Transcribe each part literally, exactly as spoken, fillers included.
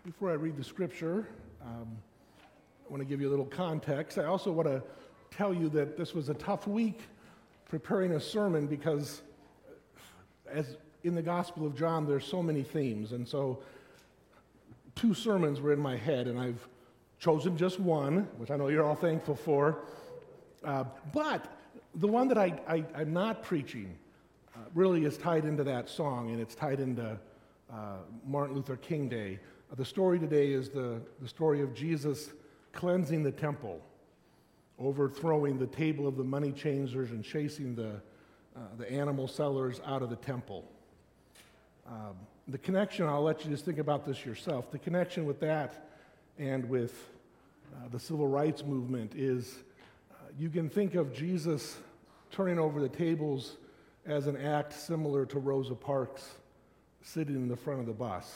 Before I read the scripture, um, I want to give you a little context. I also want to tell you that this was a tough week preparing a sermon because as in the Gospel of John, there's so many themes. And so two sermons were in my head, and I've chosen just one, which I know you're all thankful for. Uh, but the one that I, I, I'm not preaching uh, really is tied into that song, and it's tied into uh, Martin Luther King Day. Uh, the story today is the, the story of Jesus cleansing the temple, overthrowing the table of the money changers and chasing the, uh, the animal sellers out of the temple. Um, the connection, I'll let you just think about this yourself, the connection with that and with uh, the civil rights movement is uh, you can think of Jesus turning over the tables as an act similar to Rosa Parks sitting in the front of the bus,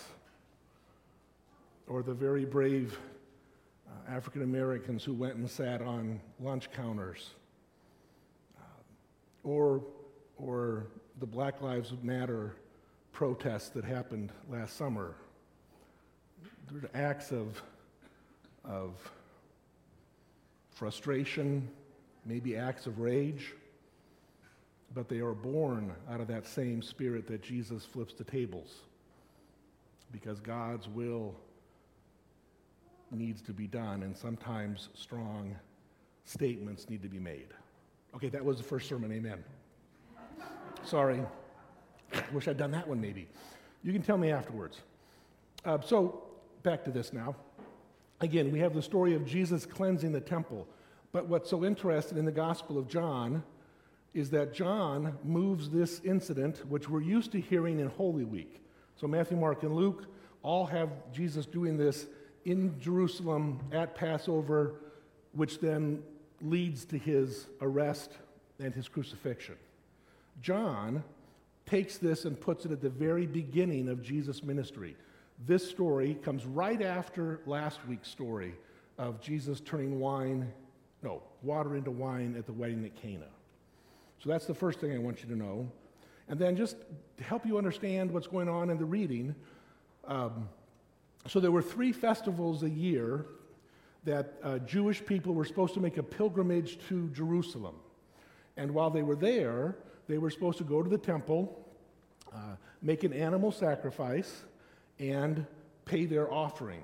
or the very brave uh, African Americans who went and sat on lunch counters, uh, or, or the Black Lives Matter protests that happened last summer. They're acts of, of frustration, maybe acts of rage, but they are born out of that same spirit that Jesus flips the tables, because God's will needs to be done, and sometimes strong statements need to be made. Okay, that was the first sermon, amen. Sorry. Wish I'd done that one maybe. You can tell me afterwards. Uh, so, back to this now. Again, we have the story of Jesus cleansing the temple, but what's so interesting in the Gospel of John is that John moves this incident, which we're used to hearing in Holy Week. So Matthew, Mark, and Luke all have Jesus doing this in Jerusalem at Passover, which then leads to his arrest and his crucifixion. John takes this and puts it at the very beginning of Jesus' ministry. This story comes right after last week's story of Jesus turning wine, no, water into wine at the wedding at Cana. So that's the first thing I want you to know. And then just to help you understand what's going on in the reading, um, so there were three festivals a year that uh, Jewish people were supposed to make a pilgrimage to Jerusalem. And while they were there, they were supposed to go to the temple, uh, make an animal sacrifice, and pay their offering.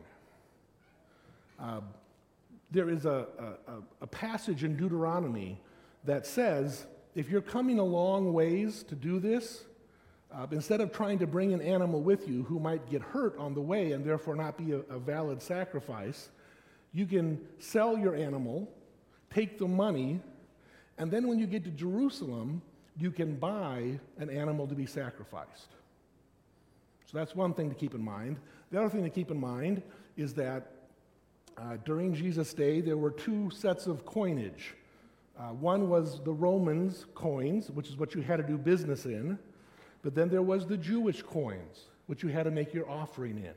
Uh, there is a, a, a passage in Deuteronomy that says, if you're coming a long ways to do this, Uh, instead of trying to bring an animal with you who might get hurt on the way and therefore not be a, a valid sacrifice, you can sell your animal, take the money, and then when you get to Jerusalem, you can buy an animal to be sacrificed. So that's one thing to keep in mind. The other thing to keep in mind is that uh, during Jesus' day, there were two sets of coinage. Uh, one was the Romans' coins, which is what you had to do business in. But then there was the Jewish coins, which you had to make your offering in.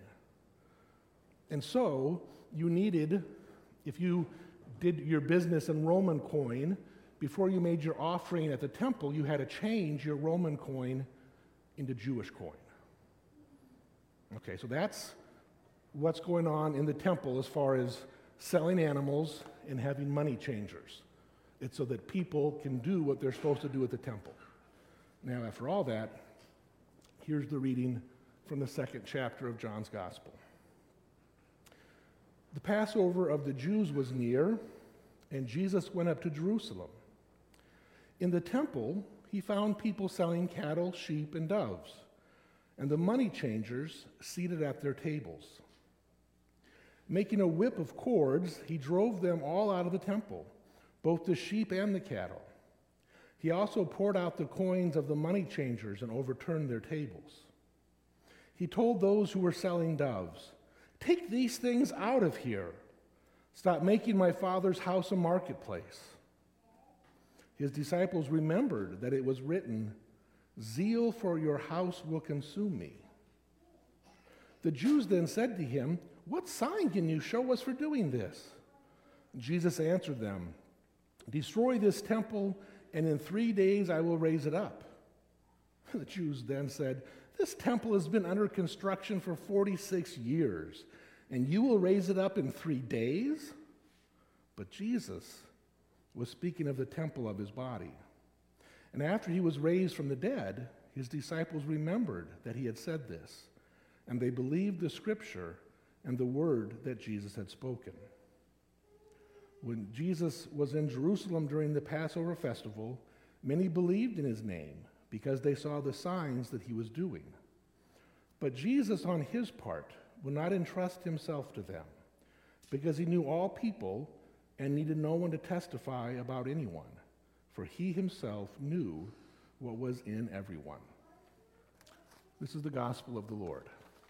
And so you needed, if you did your business in Roman coin, before you made your offering at the temple, you had to change your Roman coin into Jewish coin. Okay, so that's what's going on in the temple as far as selling animals and having money changers. It's so that people can do what they're supposed to do at the temple. Now, after all that, here's the reading from the second chapter of John's Gospel. The Passover of the Jews was near, and Jesus went up to Jerusalem. In the temple, he found people selling cattle, sheep, and doves, and the money changers seated at their tables. Making a whip of cords, he drove them all out of the temple, both the sheep and the cattle. He also poured out the coins of the money changers and overturned their tables. He told those who were selling doves, "Take these things out of here. Stop making my Father's house a marketplace." His disciples remembered that it was written, "Zeal for your house will consume me." The Jews then said to him, "What sign can you show us for doing this?" Jesus answered them, "Destroy this temple, and in three days I will raise it up." The Jews then said, "This temple has been under construction for forty-six years, and you will raise it up in three days? But Jesus was speaking of the temple of his body. And after he was raised from the dead, his disciples remembered that he had said this, and they believed the scripture and the word that Jesus had spoken. When Jesus was in Jerusalem during the Passover festival, many believed in his name because they saw the signs that he was doing. But Jesus, on his part, would not entrust himself to them because he knew all people and needed no one to testify about anyone, for he himself knew what was in everyone. This is the gospel of the Lord.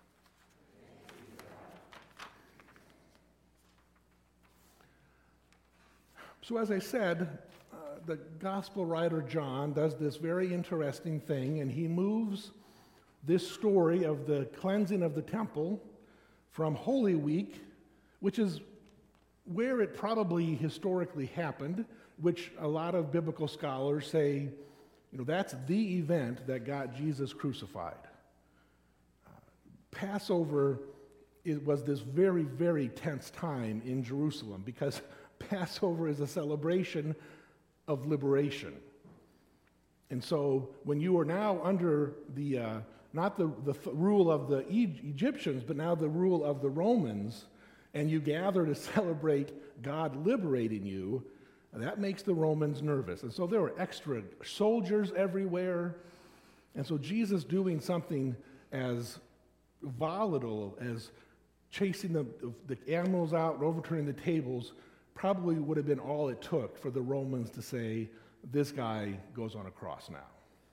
So as I said, uh, the gospel writer John does this very interesting thing, and he moves this story of the cleansing of the temple from Holy Week, which is where it probably historically happened, which a lot of biblical scholars say, you know, that's the event that got Jesus crucified. Uh, Passover it was this very, very tense time in Jerusalem because Passover is a celebration of liberation. And so when you are now under the, uh, not the, the th- rule of the e- Egyptians, but now the rule of the Romans, and you gather to celebrate God liberating you, that makes the Romans nervous. And so there were extra soldiers everywhere. And so Jesus doing something as volatile as chasing the, the animals out and overturning the tables probably would have been all it took for the Romans to say, this guy goes on a cross now.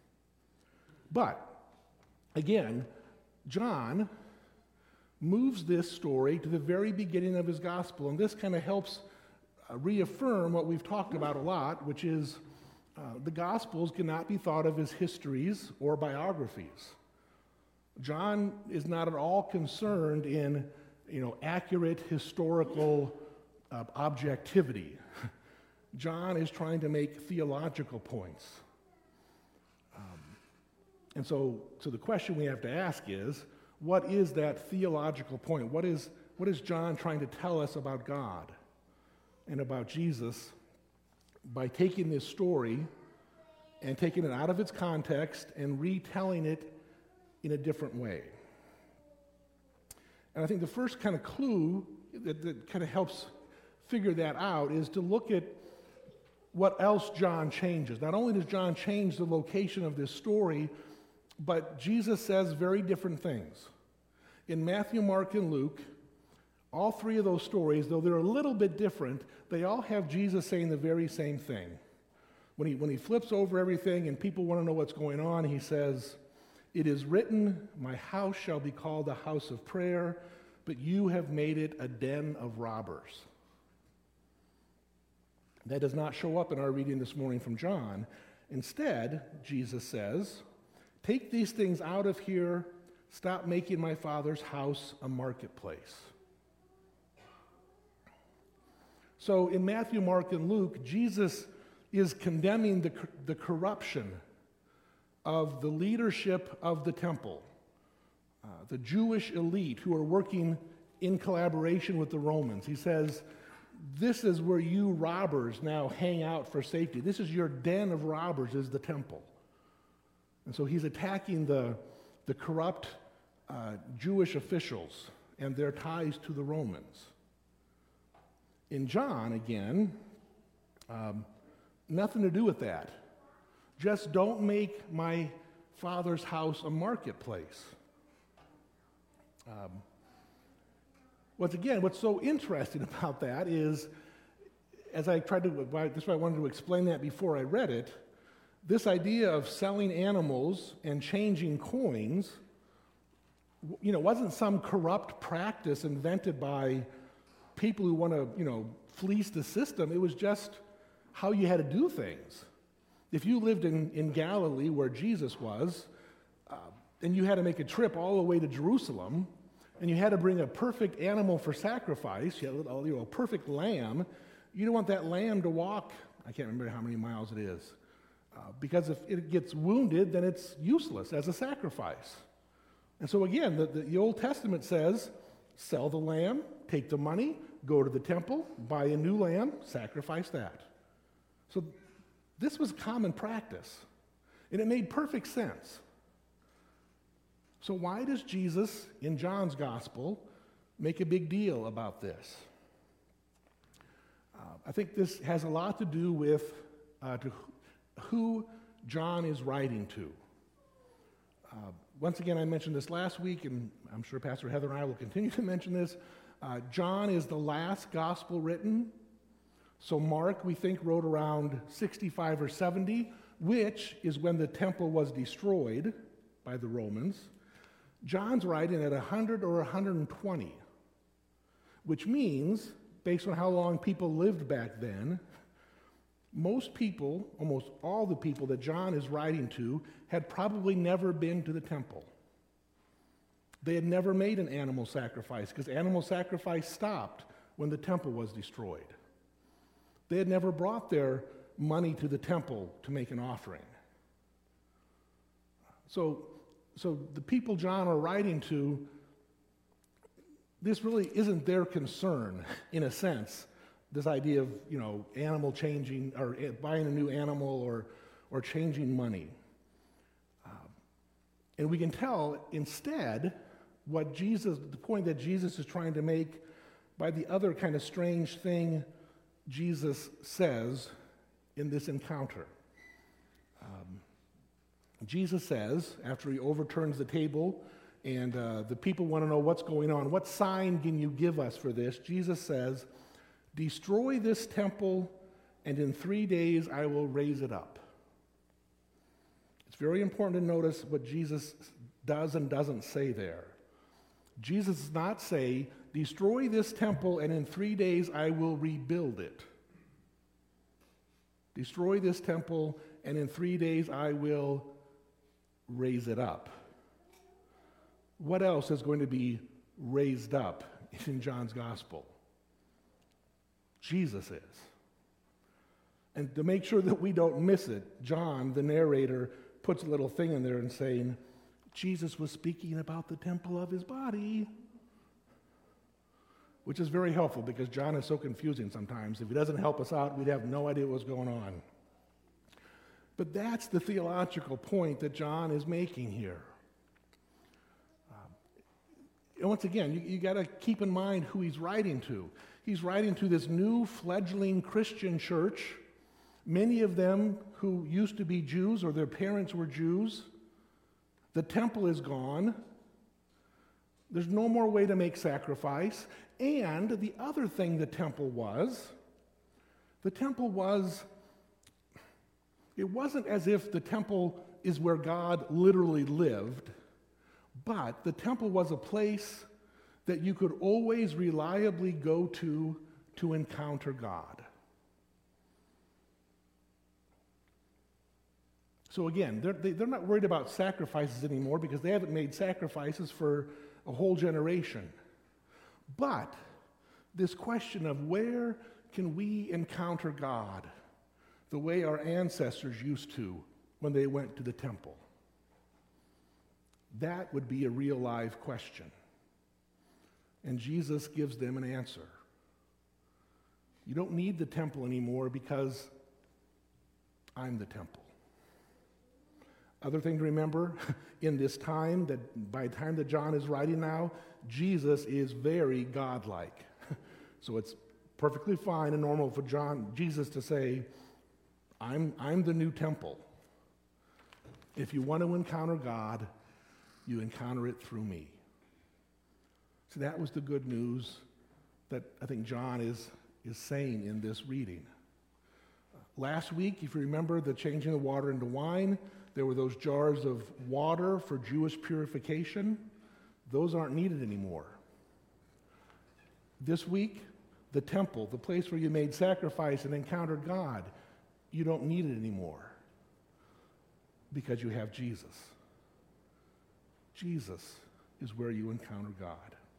But, again, John moves this story to the very beginning of his gospel, and this kind of helps uh, reaffirm what we've talked about a lot, which is uh, the Gospels cannot be thought of as histories or biographies. John is not at all concerned in, you know, accurate historical uh, objectivity. John is trying to make theological points. Um, and so, so the question we have to ask is, what is that theological point? What is, what is John trying to tell us about God and about Jesus by taking this story and taking it out of its context and retelling it in a different way? And I think the first kind of clue that, that kind of helps figure that out is to look at what else John changes. Not only does John change the location of this story, but Jesus says very different things. In Matthew, Mark, and Luke, all three of those stories, though they're a little bit different, they all have Jesus saying the very same thing. When he, when he flips over everything and people want to know what's going on, he says, "It is written, my house shall be called a house of prayer, but you have made it a den of robbers." That does not show up in our reading this morning from John. Instead, Jesus says, "Take these things out of here. Stop making my Father's house a marketplace." So in Matthew, Mark, and Luke, Jesus is condemning the, the corruption of the leadership of the temple, uh, the Jewish elite who are working in collaboration with the Romans. He says, this is where you robbers now hang out for safety. This is your den of robbers, is the temple. And so he's attacking the, the corrupt uh, Jewish officials and their ties to the Romans. In John, again, um, nothing to do with that. Just don't make my Father's house a marketplace. Um, Once again, what's so interesting about that is, as I tried to, this is why I wanted to explain that before I read it, this idea of selling animals and changing coins, you know, wasn't some corrupt practice invented by people who want to, you know, fleece the system. It was just how you had to do things. If you lived in, in Galilee, where Jesus was, uh, and you had to make a trip all the way to Jerusalem, and you had to bring a perfect animal for sacrifice, you had a, you know, a perfect lamb, you don't want that lamb to walk, I can't remember how many miles it is, uh, because if it gets wounded, then it's useless as a sacrifice. And so again, the, the, the Old Testament says, sell the lamb, take the money, go to the temple, buy a new lamb, sacrifice that. So this was common practice, and it made perfect sense. So why does Jesus, in John's gospel, make a big deal about this? Uh, I think this has a lot to do with uh, to who John is writing to. Uh, once again, I mentioned this last week, and I'm sure Pastor Heather and I will continue to mention this. Uh, John is the last gospel written. So Mark, we think, wrote around sixty-five or seventy, which is when the temple was destroyed by the Romans. John's writing at one hundred or one hundred twenty, which means, based on how long people lived back then, most people, almost all the people that John is writing to, had probably never been to the temple. They had never made an animal sacrifice because animal sacrifice stopped when the temple was destroyed. They had never brought their money to the temple to make an offering. So, so the people John are writing to, this really isn't their concern, in a sense, this idea of, you know, animal changing, or buying a new animal, or, or changing money. Uh, and we can tell, instead, what Jesus, the point that Jesus is trying to make by the other kind of strange thing Jesus says in this encounter. Um, Jesus says, after he overturns the table, and uh, the people want to know what's going on, what sign can you give us for this? Jesus says, destroy this temple, and in three days I will raise it up. It's very important to notice what Jesus does and doesn't say there. Jesus does not say, destroy this temple, and in three days I will rebuild it. Destroy this temple, and in three days I will raise it up. What else is going to be raised up in John's gospel? Jesus is. And to make sure that we don't miss it, John, the narrator, puts a little thing in there and saying, Jesus was speaking about the temple of his body, which is very helpful because John is so confusing sometimes. If he doesn't help us out, we'd have no idea what's going on. But that's the theological point that John is making here. Um, and once again, you, you got to keep in mind who he's writing to. He's writing to this new fledgling Christian church, many of them who used to be Jews or their parents were Jews. The temple is gone. There's no more way to make sacrifice. And the other thing the temple was, the temple was, it wasn't as if the temple is where God literally lived, but the temple was a place that you could always reliably go to to encounter God. So again, they're, they, they're not worried about sacrifices anymore because they haven't made sacrifices for a whole generation. But this question of where can we encounter God the way our ancestors used to when they went to the temple? That would be a real live question. And Jesus gives them an answer. You don't need the temple anymore because I'm the temple. Other thing to remember, in this time, that by the time that John is writing now, Jesus is very godlike. So it's perfectly fine and normal for John, Jesus to say, I'm, I'm the new temple. If you want to encounter God, you encounter it through me. So that was the good news that I think John is, is saying in this reading. Last week, if you remember the changing the water into wine, there were those jars of water for Jewish purification. Those aren't needed anymore. This week, the temple, the place where you made sacrifice and encountered God, you don't need it anymore because you have Jesus. Jesus is where you encounter God.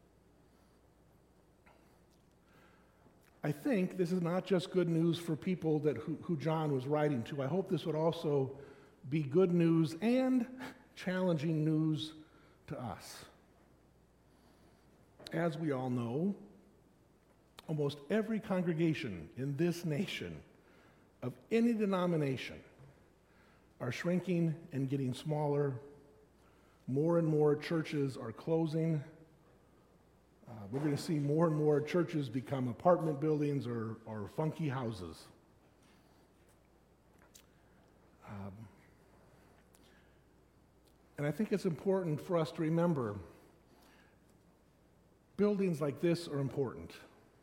I think this is not just good news for people that who, who John was writing to. I hope this would also be good news and challenging news to us. as we all know, almost every congregation in this nation of any denomination are shrinking and getting smaller. More and more churches are closing. Uh, we're going to see more and more churches become apartment buildings or, or funky houses. Um, and I think it's important for us to remember buildings like this are important.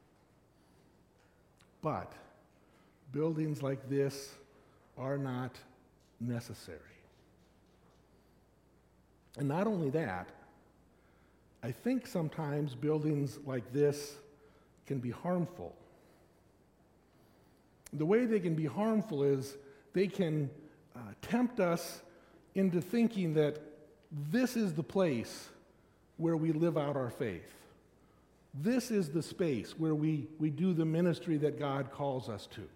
But buildings like this are not necessary. And not only that, I think sometimes buildings like this can be harmful. The way they can be harmful is they can uh, tempt us into thinking that this is the place where we live out our faith. This is the space where we, we do the ministry that God calls us to.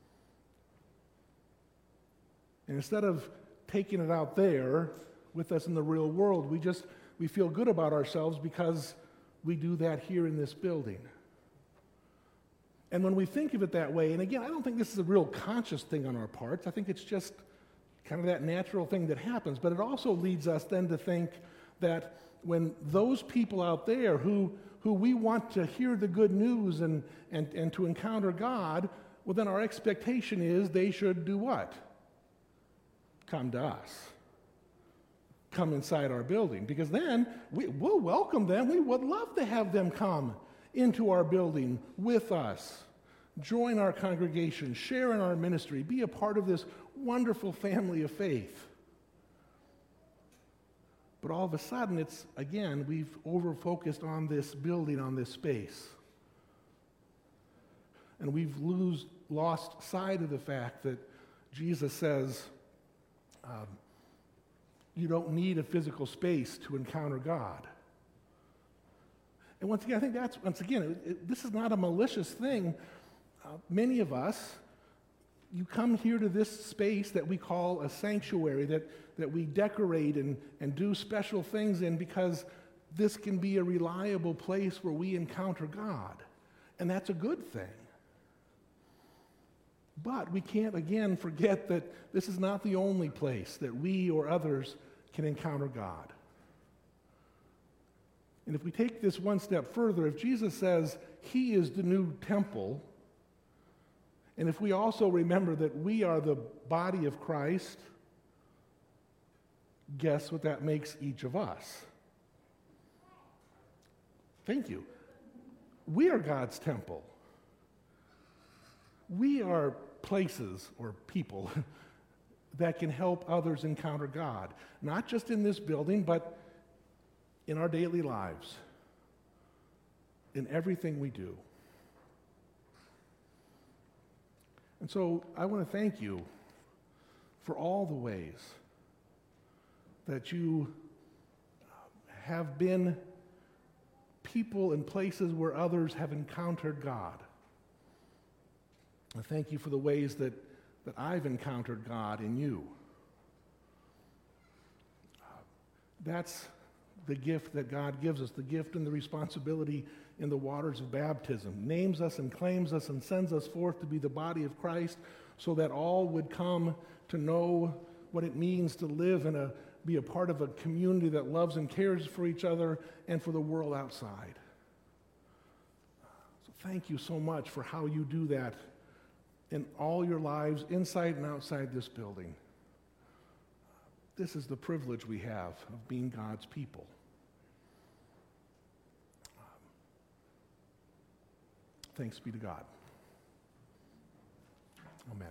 And instead of taking it out there with us in the real world, we just we feel good about ourselves because we do that here in this building. And when we think of it that way, and again, I don't think this is a real conscious thing on our parts. I think it's just kind of that natural thing that happens. But it also leads us then to think that when those people out there who, who we want to hear the good news and, and, and to encounter God, well, then our expectation is they should do what? Come to us. Come inside our building, because then we, we'll welcome them. We would love to have them come into our building with us, join our congregation, share in our ministry, be a part of this wonderful family of faith. But all of a sudden, it's, again, we've over-focused on this building, on this space. And we've lose, lost sight of the fact that Jesus says, um, you don't need a physical space to encounter God. And once again, I think that's, once again, it, it, this is not a malicious thing. Uh, many of us, you come here to this space that we call a sanctuary, that, that we decorate and, and do special things in because this can be a reliable place where we encounter God. And that's a good thing. But we can't, again, forget that this is not the only place that we or others can encounter God. And if we take this one step further, if Jesus says he is the new temple, and if we also remember that we are the body of Christ, guess what that makes each of us? Thank you. We are God's temple. We are places or people that can help others encounter God, not just in this building, but in our daily lives, in everything we do. And so I want to thank you for all the ways that you have been people and places where others have encountered God. I thank you for the ways that, that I've encountered God in you. Uh, that's the gift that God gives us, the gift and the responsibility in the waters of baptism. Names us and claims us and sends us forth to be the body of Christ so that all would come to know what it means to live and a, be a part of a community that loves and cares for each other and for the world outside. So thank you so much for how you do that in all your lives, inside and outside this building. This is the privilege we have of being God's people. Um, thanks be to God. Amen.